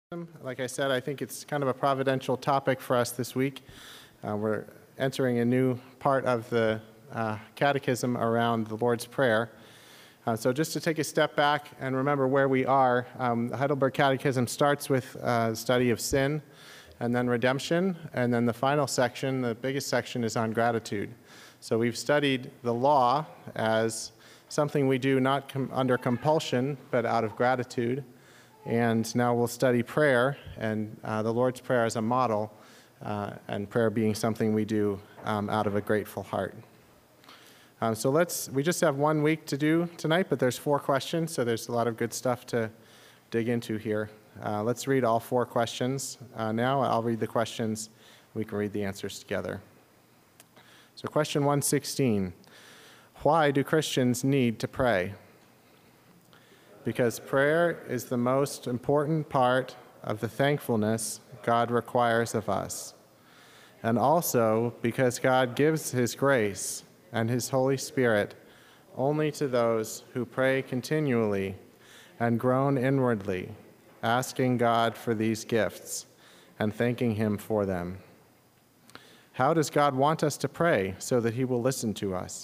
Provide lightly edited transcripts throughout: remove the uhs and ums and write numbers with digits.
Like I said, I think it's kind of a providential topic for us this week. We're entering a new part of the catechism around the Lord's Prayer. So just to take a step back and remember where we are, the Heidelberg Catechism starts with the study of sin and then redemption, and then the final section, the biggest section, is on gratitude. So we've studied the law as something we do not under compulsion, but out of gratitude. And now we'll study prayer and the Lord's Prayer as a model, and prayer being something we do out of a grateful heart. We just have 1 week to do tonight, but there's 4 questions, so there's a lot of good stuff to dig into here. Let's read all 4 questions now. I'll read the questions. We can read the answers together. So question 116, why do Christians need to pray? Because prayer is the most important part of the thankfulness God requires of us. And also because God gives His grace and His Holy Spirit only to those who pray continually and groan inwardly, asking God for these gifts and thanking Him for them. How does God want us to pray so that He will listen to us?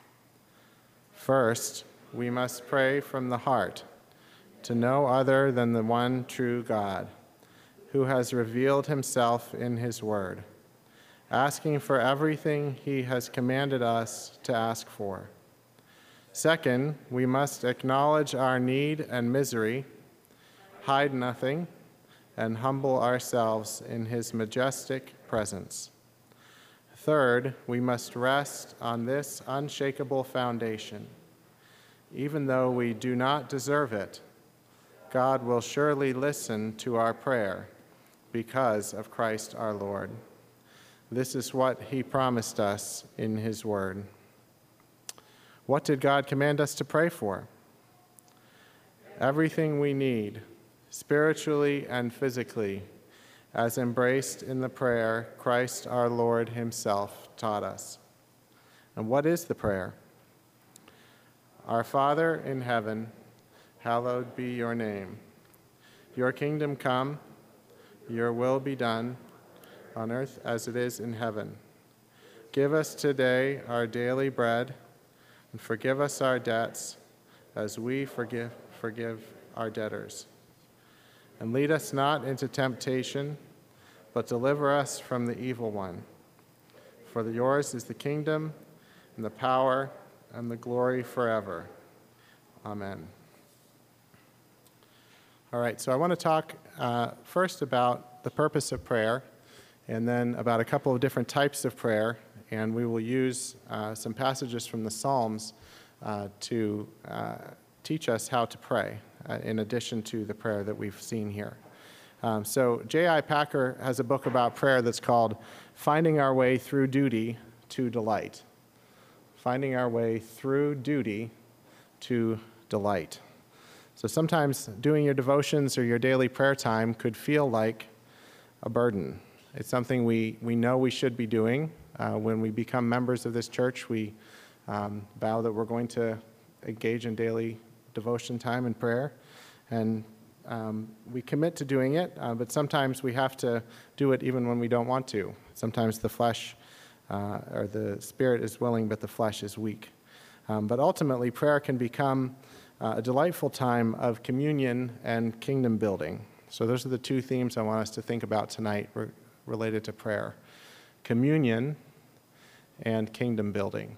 First, we must pray from the heart to no other than the one true God, who has revealed Himself in His Word, asking for everything He has commanded us to ask for. Second, we must acknowledge our need and misery, hide nothing, and humble ourselves in His majestic presence. Third, we must rest on this unshakable foundation. Even though we do not deserve it, God will surely listen to our prayer because of Christ our Lord. This is what He promised us in His Word. What did God command us to pray for? Everything we need, spiritually and physically, as embraced in the prayer Christ our Lord Himself taught us. And what is the prayer? Our Father in heaven, hallowed be your name. Your kingdom come, your will be done, on earth as it is in heaven. Give us today our daily bread, and forgive us our debts as we forgive our debtors. And lead us not into temptation, but deliver us from the evil one. For yours is the kingdom, and the power, and the glory forever. Amen. All right, so I want to talk first about the purpose of prayer, and then about a couple of different types of prayer, and we will use some passages from the Psalms to teach us how to pray, in addition to the prayer that we've seen here. So J.I. Packer has a book about prayer that's called Finding Our Way Through Duty to Delight. Finding our way through duty to delight. So sometimes doing your devotions or your daily prayer time could feel like a burden. It's something we know we should be doing. When we become members of this church, we vow that we're going to engage in daily devotion time and prayer. And we commit to doing it, but sometimes we have to do it even when we don't want to. Sometimes the flesh or the spirit is willing, but the flesh is weak. But ultimately, prayer can become a delightful time of communion and kingdom building. So those are the 2 themes I want us to think about tonight related to prayer: communion and kingdom building.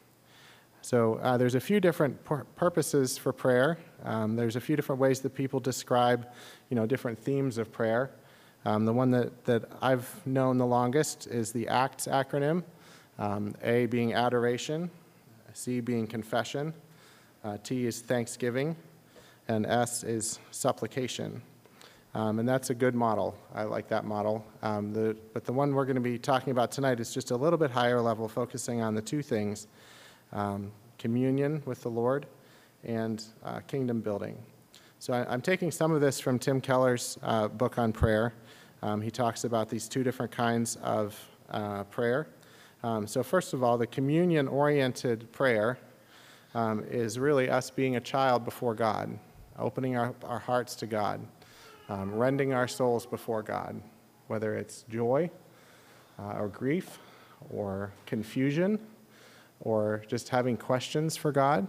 So there's a few different purposes for prayer. There's a few different ways that people describe, different themes of prayer. The one that I've known the longest is the ACTS acronym, A being adoration, C being confession, T is thanksgiving, and S is supplication. And that's a good model. I like that model. But the one we're going to be talking about tonight is just a little bit higher level, focusing on the 2 things, communion with the Lord and kingdom building. So I'm taking some of this from Tim Keller's book on prayer. He talks about these 2 different kinds of prayer. So first of all, the communion-oriented prayer is really us being a child before God, opening our hearts to God. rending our souls before God, whether it's joy or grief or confusion or just having questions for God.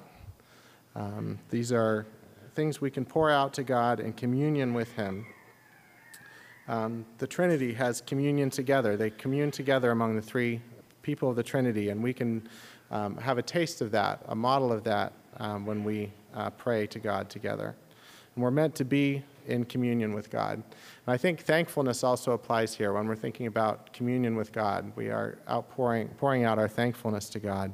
These are things we can pour out to God in communion with Him. The Trinity has communion together. They commune together among the three people of the Trinity, and we can have a taste of that, a model of that, when we pray to God together. And we're meant to be in communion with God. And I think thankfulness also applies here. When we're thinking about communion with God, we are pouring out our thankfulness to God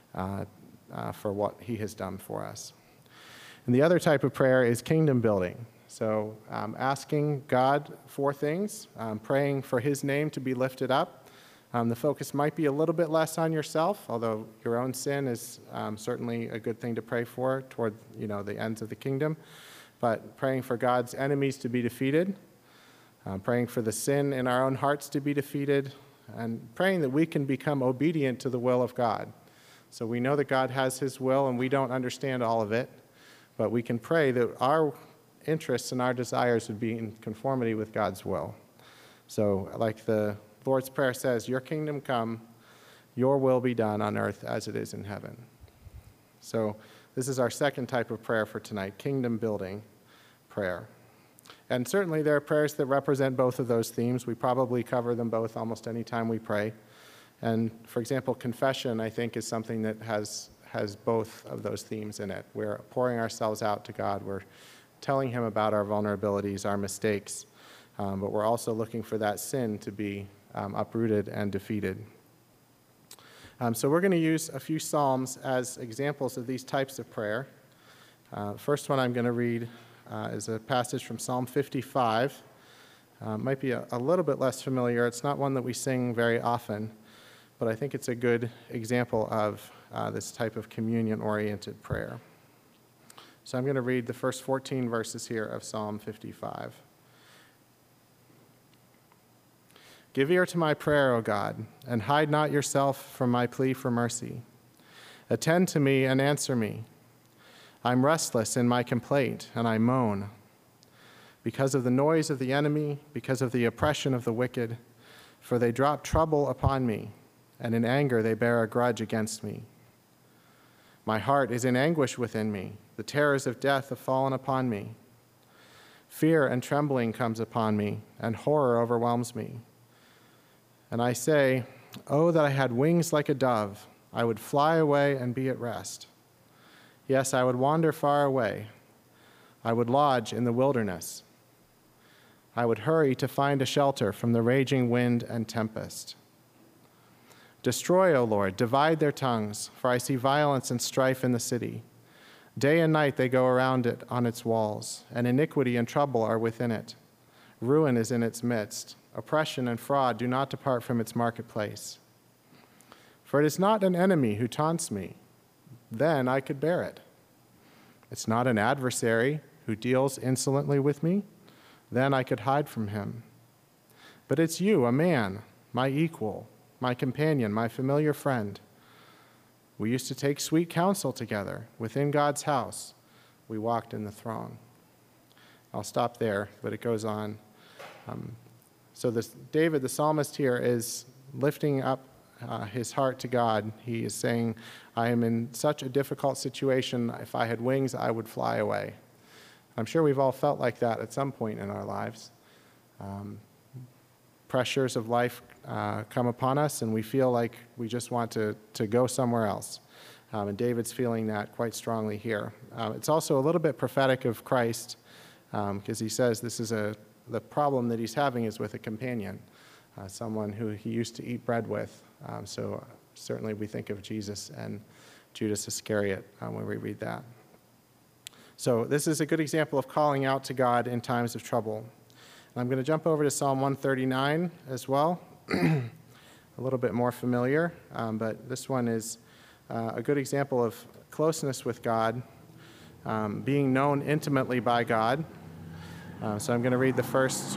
for what He has done for us. And the other type of prayer is kingdom building. So asking God for things, praying for His name to be lifted up. The focus might be a little bit less on yourself, although your own sin is certainly a good thing to pray for toward the ends of the kingdom. But praying for God's enemies to be defeated, praying for the sin in our own hearts to be defeated, and praying that we can become obedient to the will of God. So we know that God has His will, and we don't understand all of it, but we can pray that our interests and our desires would be in conformity with God's will. So like the Lord's Prayer says, your kingdom come, your will be done on earth as it is in heaven. So this is our second type of prayer for tonight, kingdom building prayer. And certainly there are prayers that represent both of those themes. We probably cover them both almost any time we pray. And for example, confession, I think, is something that has both of those themes in it. We're pouring ourselves out to God. We're telling Him about our vulnerabilities, our mistakes, but we're also looking for that sin to be uprooted and defeated. So we're going to use a few Psalms as examples of these types of prayer. First one I'm going to read is a passage from Psalm 55. Might be a little bit less familiar. It's not one that we sing very often, but I think it's a good example of this type of communion-oriented prayer. So I'm going to read the first 14 verses here of Psalm 55. Give ear to my prayer, O God, and hide not yourself from my plea for mercy. Attend to me and answer me. I'm restless in my complaint, and I moan. Because of the noise of the enemy, because of the oppression of the wicked, for they drop trouble upon me, and in anger they bear a grudge against me. My heart is in anguish within me. The terrors of death have fallen upon me. Fear and trembling comes upon me, and horror overwhelms me. And I say, oh, that I had wings like a dove. I would fly away and be at rest. Yes, I would wander far away. I would lodge in the wilderness. I would hurry to find a shelter from the raging wind and tempest. Destroy, O Lord, divide their tongues, for I see violence and strife in the city. Day and night they go around it on its walls, and iniquity and trouble are within it. Ruin is in its midst. Oppression and fraud do not depart from its marketplace. For it is not an enemy who taunts me. Then I could bear it. It's not an adversary who deals insolently with me. Then I could hide from him. But it's you, a man, my equal, my companion, my familiar friend. We used to take sweet counsel together within God's house. We walked in the throng. I'll stop there, but it goes on. So David, the psalmist here, is lifting up his heart to God. He is saying, I am in such a difficult situation. If I had wings, I would fly away. I'm sure we've all felt like that at some point in our lives. Pressures of life come upon us, and we feel like we just want to go somewhere else. And David's feeling that quite strongly here. It's also a little bit prophetic of Christ, because he says this is the problem that he's having is with a companion, someone who he used to eat bread with. So certainly we think of Jesus and Judas Iscariot when we read that. So this is a good example of calling out to God in times of trouble. I'm going to jump over to Psalm 139 as well, a little bit more familiar, but this one is a good example of closeness with God, being known intimately by God. So I'm going to read the first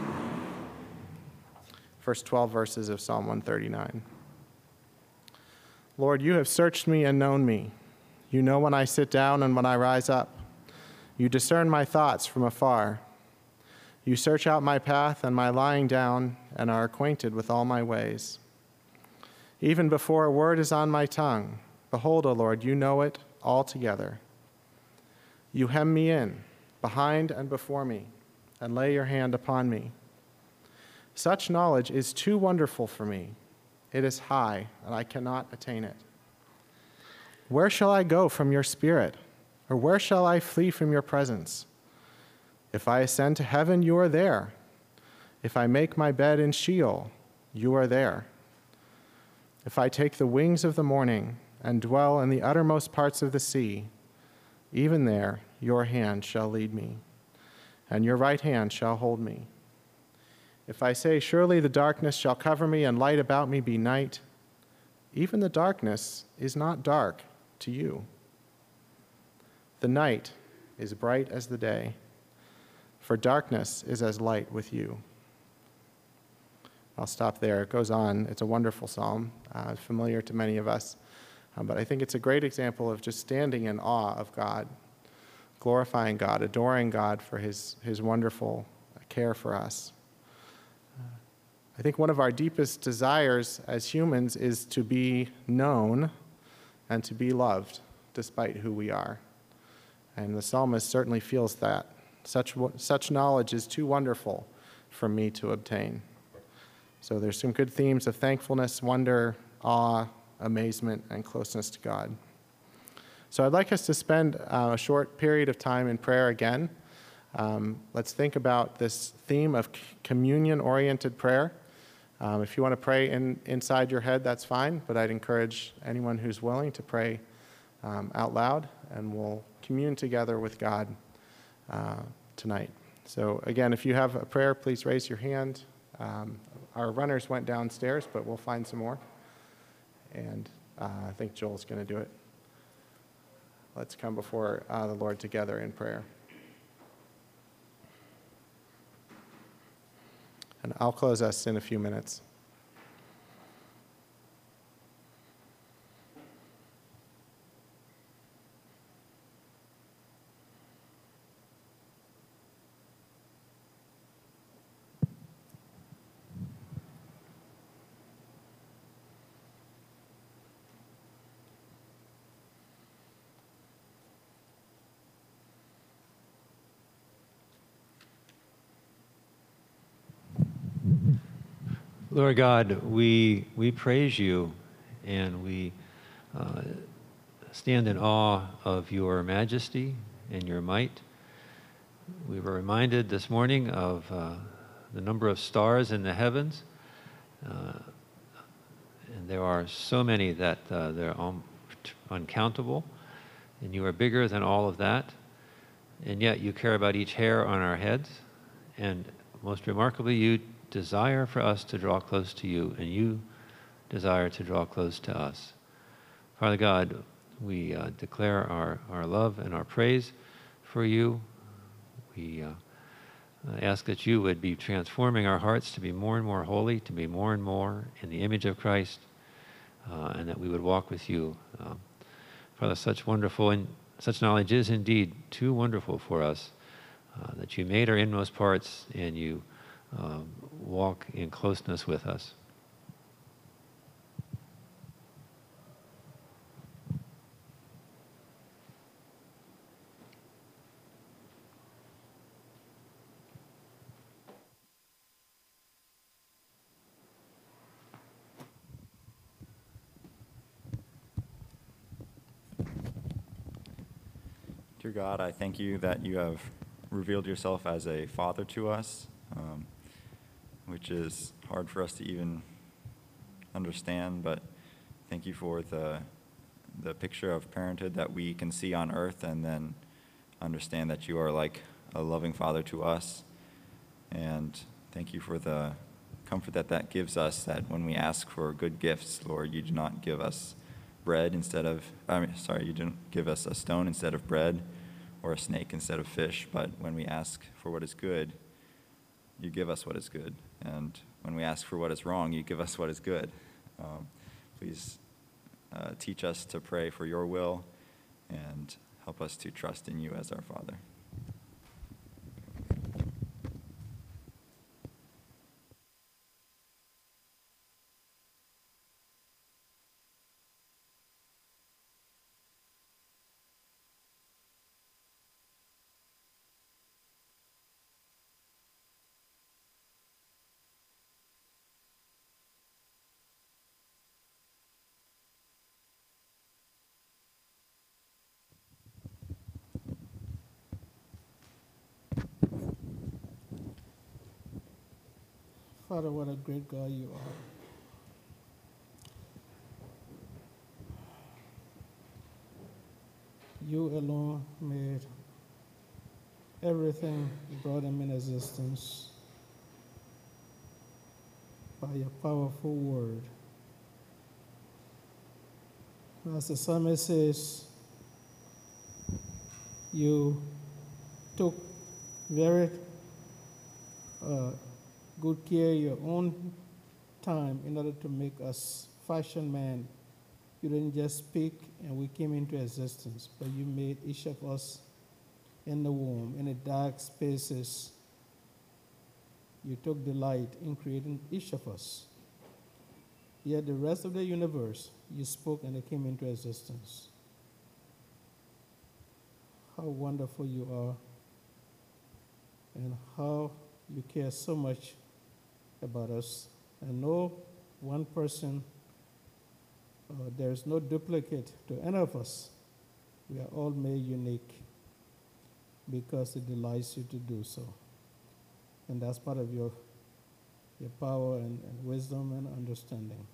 12 verses of Psalm 139. Lord, you have searched me and known me. You know when I sit down and when I rise up. You discern my thoughts from afar. You search out my path and my lying down, and are acquainted with all my ways. Even before a word is on my tongue, behold, O Lord, you know it altogether. You hem me in, behind and before me, and lay your hand upon me. Such knowledge is too wonderful for me. It is high, and I cannot attain it. Where shall I go from your spirit? Or where shall I flee from your presence? If I ascend to heaven, you are there. If I make my bed in Sheol, you are there. If I take the wings of the morning and dwell in the uttermost parts of the sea, even there your hand shall lead me, and your right hand shall hold me. If I say, surely the darkness shall cover me, and light about me be night, even the darkness is not dark to you. The night is bright as the day, for darkness is as light with you. I'll stop there. It goes on. It's a wonderful psalm, familiar to many of us. But I think it's a great example of just standing in awe of God, glorifying God, adoring God for his wonderful care for us. I think one of our deepest desires as humans is to be known and to be loved despite who we are. And the psalmist certainly feels that. Such knowledge is too wonderful for me to obtain. So there's some good themes of thankfulness, wonder, awe, amazement, and closeness to God. So I'd like us to spend a short period of time in prayer again. Let's think about this theme of communion-oriented prayer. If you want to pray inside your head, that's fine, but I'd encourage anyone who's willing to pray out loud, and we'll commune together with God tonight. So again, if you have a prayer, please raise your hand. Our runners went downstairs, but we'll find some more. And I think Joel's going to do it. Let's come before the Lord together in prayer. And I'll close us in a few minutes. Lord God, we praise you, and we stand in awe of your majesty and your might. We were reminded this morning of the number of stars in the heavens, and there are so many that they're uncountable, and you are bigger than all of that, and yet you care about each hair on our heads, and most remarkably, you desire for us to draw close to you, and you desire to draw close to us. Father God, we declare our love and our praise for you. We ask that you would be transforming our hearts to be more and more holy, to be more and more in the image of Christ, and that we would walk with you. Father, such wonderful and such knowledge is indeed too wonderful for us, that you made our inmost parts and you walk in closeness with us. Dear God, I thank you that you have revealed yourself as a father to us, which is hard for us to even understand, but thank you for the picture of parenthood that we can see on earth and then understand that you are like a loving father to us. And thank you for the comfort that gives us, that when we ask for good gifts, Lord, you do not give us you didn't give us a stone instead of bread or a snake instead of fish, but when we ask for what is good, you give us what is good. And when we ask for what is wrong, you give us what is good. Please teach us to pray for your will and help us to trust in you as our Father. Father, what a great God you are. You alone made everything, brought them in existence by your powerful word. As the psalmist says, you took very good care of your own time in order to make us fashion man. You didn't just speak and we came into existence, but you made each of us in the womb, in the dark spaces. You took delight in creating each of us. Yet the rest of the universe, you spoke and it came into existence. How wonderful you are, and how you care so much about us. And no one person, there is no duplicate to any of us. We are all made unique because it delights you to do so. And that's part of your power and wisdom and understanding.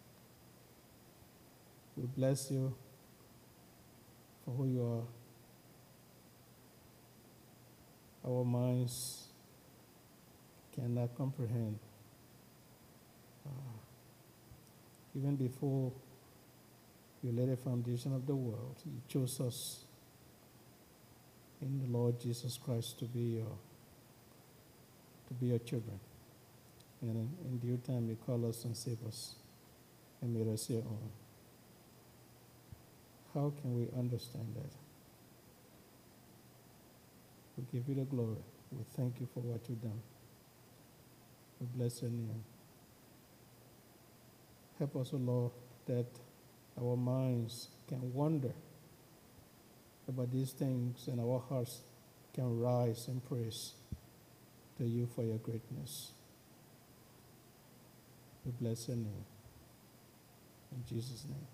We bless you for who you are. Our minds cannot comprehend. Even before you laid the foundation of the world, you chose us in the Lord Jesus Christ to be your children. And in due time, you call us and save us and made us your own. How can we understand that? We give you the glory. We thank you for what you've done. We bless your name. Help us, O Lord, that our minds can wonder about these things and our hearts can rise in praise to you for your greatness. We bless your name. In Jesus' name.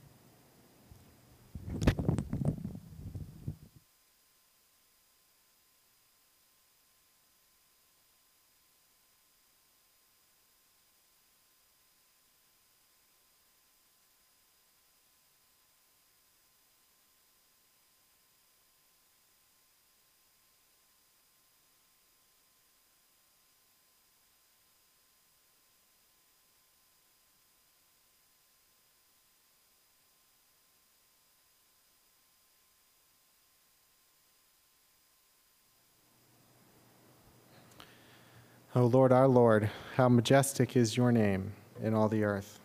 O Lord, our Lord, how majestic is your name in all the earth.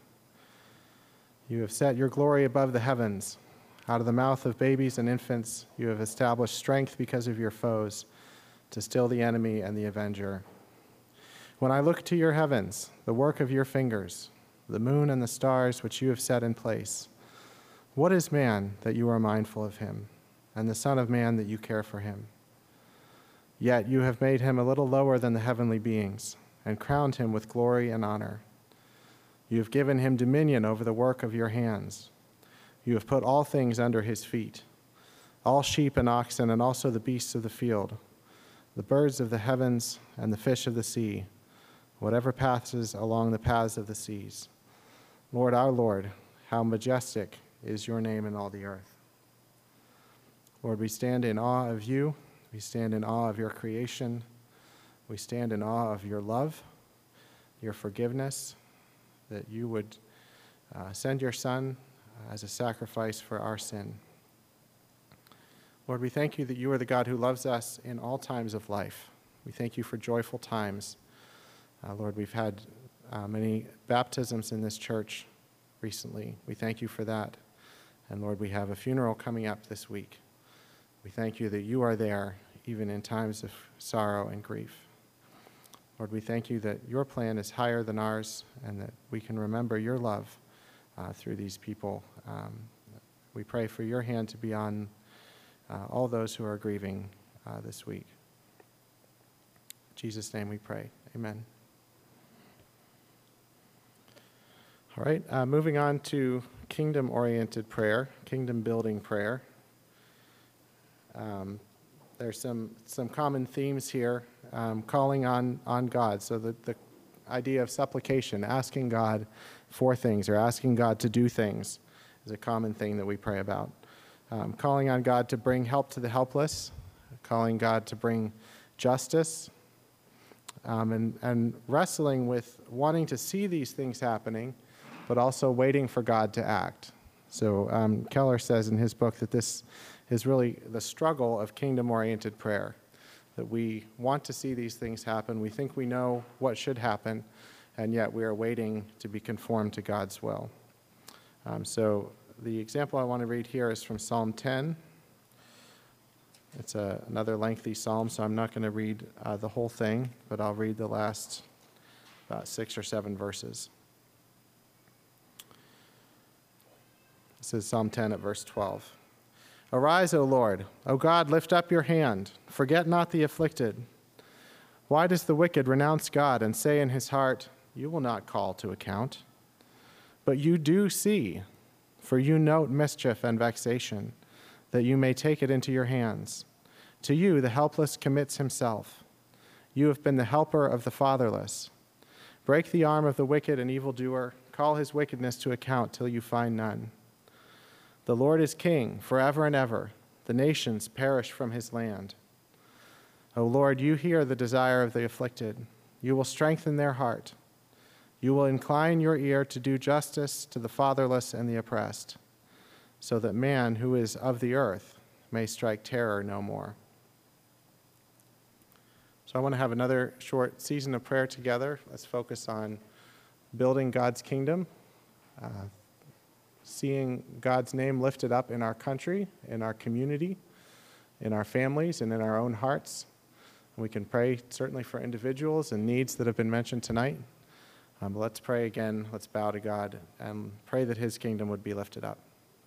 You have set your glory above the heavens. Out of the mouth of babies and infants, you have established strength because of your foes, to still the enemy and the avenger. When I look to your heavens, the work of your fingers, the moon and the stars which you have set in place, what is man that you are mindful of him, and the Son of Man that you care for him? Yet you have made him a little lower than the heavenly beings, and crowned him with glory and honor. You have given him dominion over the work of your hands. You have put all things under his feet, all sheep and oxen, and also the beasts of the field, the birds of the heavens and the fish of the sea, whatever passes along the paths of the seas. Lord, our Lord, how majestic is your name in all the earth. Lord, we stand in awe of you. We stand in awe of your creation. We stand in awe of your love, your forgiveness, that you would send your Son as a sacrifice for our sin. Lord, we thank you that you are the God who loves us in all times of life. We thank you for joyful times. Lord, we've had many baptisms in this church recently. We thank you for that. And Lord, we have a funeral coming up this week. We thank you that you are there even in times of sorrow and grief. Lord, we thank you that your plan is higher than ours and that we can remember your love through these people. We pray for your hand to be on all those who are grieving this week. In Jesus' name we pray. Amen. All right, moving on to kingdom-oriented prayer, kingdom-building prayer. There's some common themes here, calling on God. So the idea of supplication, asking God for things or asking God to do things, is a common thing that we pray about. Calling on God to bring help to the helpless, calling God to bring justice, and wrestling with wanting to see these things happening, but also waiting for God to act. So Keller says in his book that this is really the struggle of kingdom-oriented prayer, that we want to see these things happen, we think we know what should happen, and yet we are waiting to be conformed to God's will. So the example I want to read here is from Psalm 10. It's another lengthy psalm, so I'm not going to read the whole thing, but I'll read the last about 6 or 7 verses. This is Psalm 10 at verse 12. Arise, O Lord. O God, lift up your hand. Forget not the afflicted. Why does the wicked renounce God and say in his heart, you will not call to account? But you do see, for you note mischief and vexation, that you may take it into your hands. To you the helpless commits himself. You have been the helper of the fatherless. Break the arm of the wicked and evildoer. Call his wickedness to account till you find none. The Lord is king forever and ever. The nations perish from his land. O Lord, you hear the desire of the afflicted. You will strengthen their heart. You will incline your ear to do justice to the fatherless and the oppressed, so that man who is of the earth may strike terror no more. So I want to have another short season of prayer together. Let's focus on building God's kingdom, seeing God's name lifted up in our country, in our community, in our families, and in our own hearts. And we can pray certainly for individuals and needs that have been mentioned tonight. But let's pray again. Let's bow to God and pray that his kingdom would be lifted up.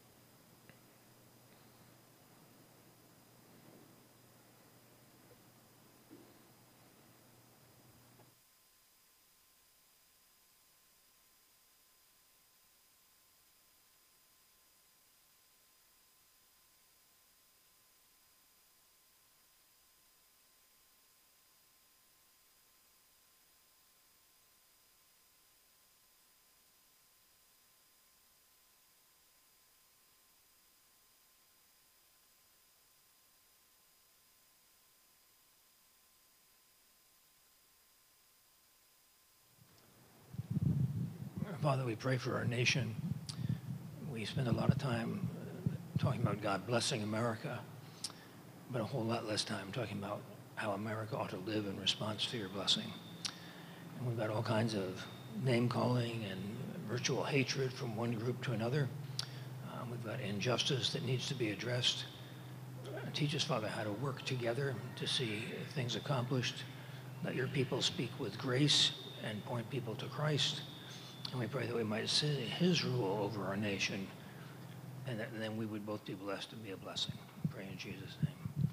Father, we pray for our nation. We spend a lot of time talking about God blessing America, but a whole lot less time talking about how America ought to live in response to your blessing. And we've got all kinds of name-calling and virtual hatred from one group to another. We've got injustice that needs to be addressed. Teach us, Father, how to work together to see things accomplished. Let your people speak with grace and point people to Christ. And we pray that we might see his rule over our nation, and that then we would both be blessed and be a blessing. We pray in Jesus' name.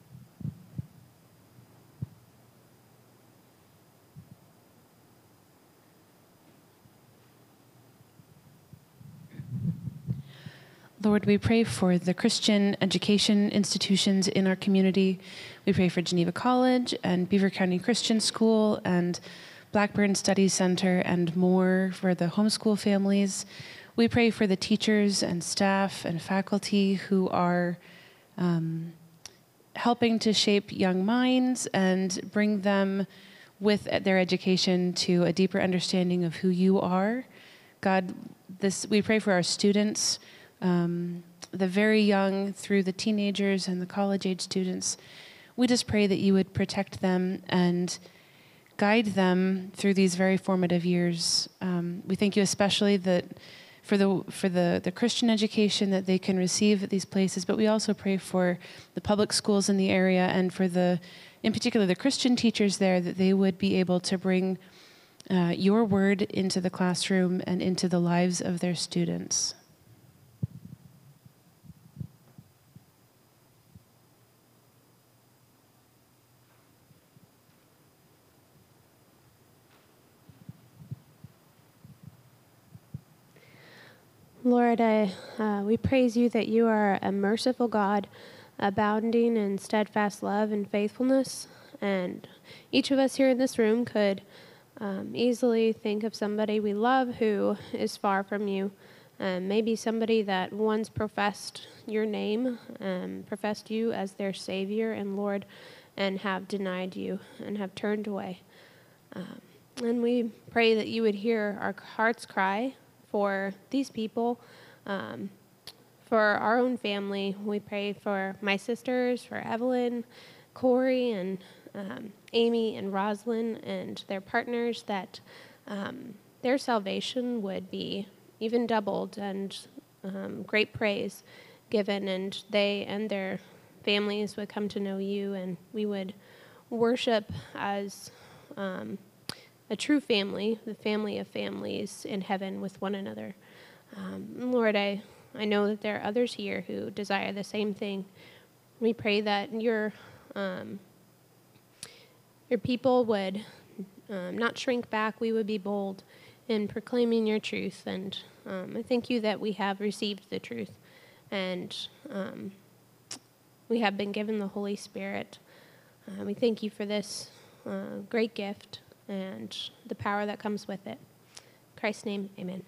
Lord, we pray for the Christian education institutions in our community. We pray for Geneva College and Beaver County Christian School and Blackburn Study Center and more, for the homeschool families. We pray for the teachers and staff and faculty who are helping to shape young minds and bring them with their education to a deeper understanding of who you are. God, we pray for our students, the very young through the teenagers and the college-age students. We just pray that you would protect them and guide them through these very formative years. We thank you especially that for the Christian education that they can receive at these places, but we also pray for the public schools in the area and for in particular the Christian teachers there, that they would be able to bring your word into the classroom and into the lives of their students. Lord, we praise you that you are a merciful God, abounding in steadfast love and faithfulness. And each of us here in this room could easily think of somebody we love who is far from you. Maybe somebody that once professed your name, professed you as their Savior and Lord, and have denied you and have turned away. And we pray that you would hear our heart's cry for these people, for our own family. We pray for my sisters, for Evelyn, Corey, and Amy and Roslyn and their partners, that their salvation would be even doubled and great praise given, and they and their families would come to know you, and we would worship as a true family, the family of families in heaven with one another. Lord, I know that there are others here who desire the same thing. We pray that your people would not shrink back. We would be bold in proclaiming your truth. And I thank you that we have received the truth, and we have been given the Holy Spirit. We thank you for this great gift and the power that comes with it. In Christ's name, amen.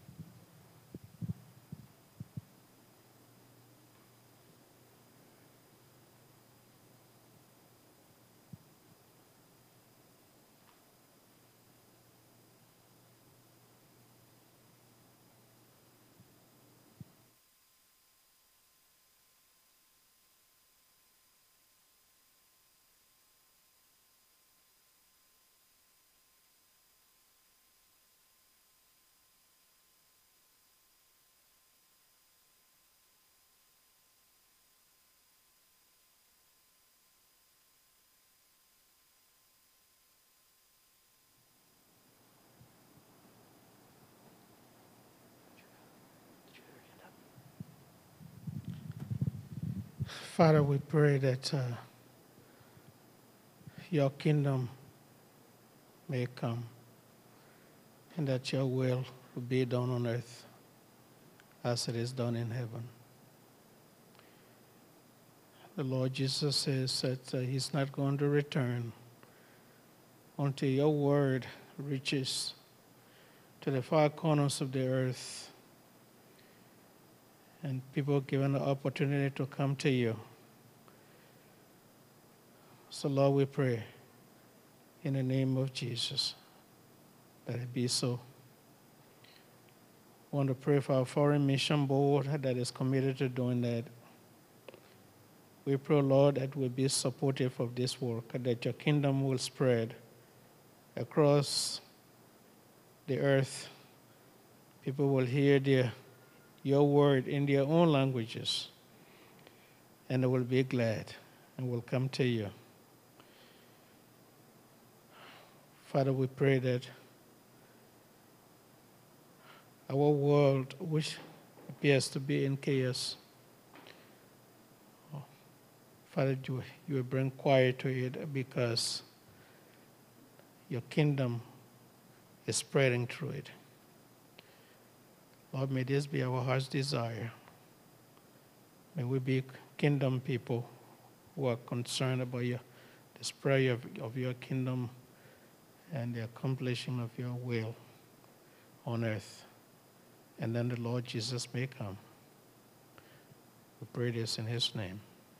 Father, we pray that your kingdom may come and that your will be done on earth as it is done in heaven. The Lord Jesus says that he's not going to return until your word reaches to the far corners of the earth and people given the opportunity to come to you. So, Lord, we pray in the name of Jesus that it be so. I want to pray for our foreign mission board that is committed to doing that. We pray, Lord, that we'll be supportive of this work, that your kingdom will spread across the earth. People will hear your word in their own languages, and they will be glad and will come to you. Father, we pray that our world, which appears to be in chaos, Father, you will bring quiet to it because your kingdom is spreading through it. Lord, may this be our heart's desire. May we be kingdom people who are concerned about the spread of your kingdom and the accomplishing of your will on earth. And then the Lord Jesus may come. We pray this in his name.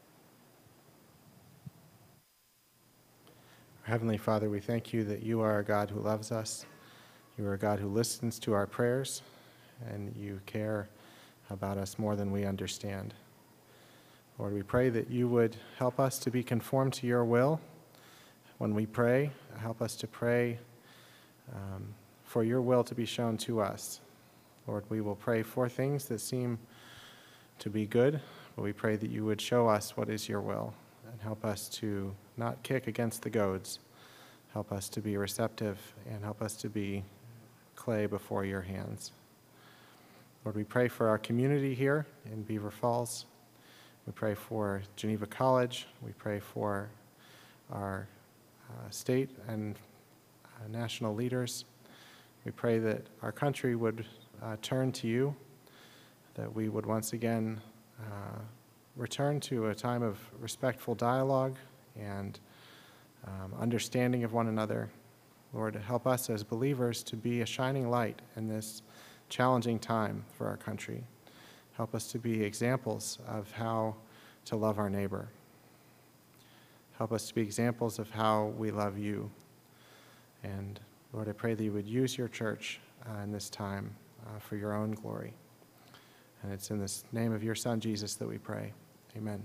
Heavenly Father, we thank you that you are a God who loves us. You are a God who listens to our prayers, and you care about us more than we understand. Lord, we pray that you would help us to be conformed to your will. When we pray, help us to pray for your will to be shown to us. Lord, we will pray for things that seem to be good, but we pray that you would show us what is your will and help us to not kick against the goads. Help us to be receptive and help us to be clay before your hands. Lord, we pray for our community here in Beaver Falls. We pray for Geneva College. We pray for our state and national leaders. We pray that our country would turn to you, that we would once again return to a time of respectful dialogue and understanding of one another. Lord, help us as believers to be a shining light in this challenging time for our country. Help us to be examples of how to love our neighbor. Help us to be examples of how we love you. And Lord, I pray that you would use your church in this time for your own glory. And it's in this name of your Son, Jesus, that we pray. Amen.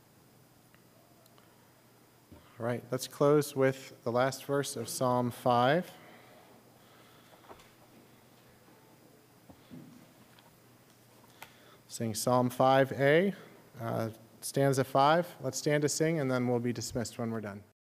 All right, let's close with the last verse of Psalm 5. Sing Psalm 5a, stanza 5. Let's stand to sing, and then we'll be dismissed when we're done.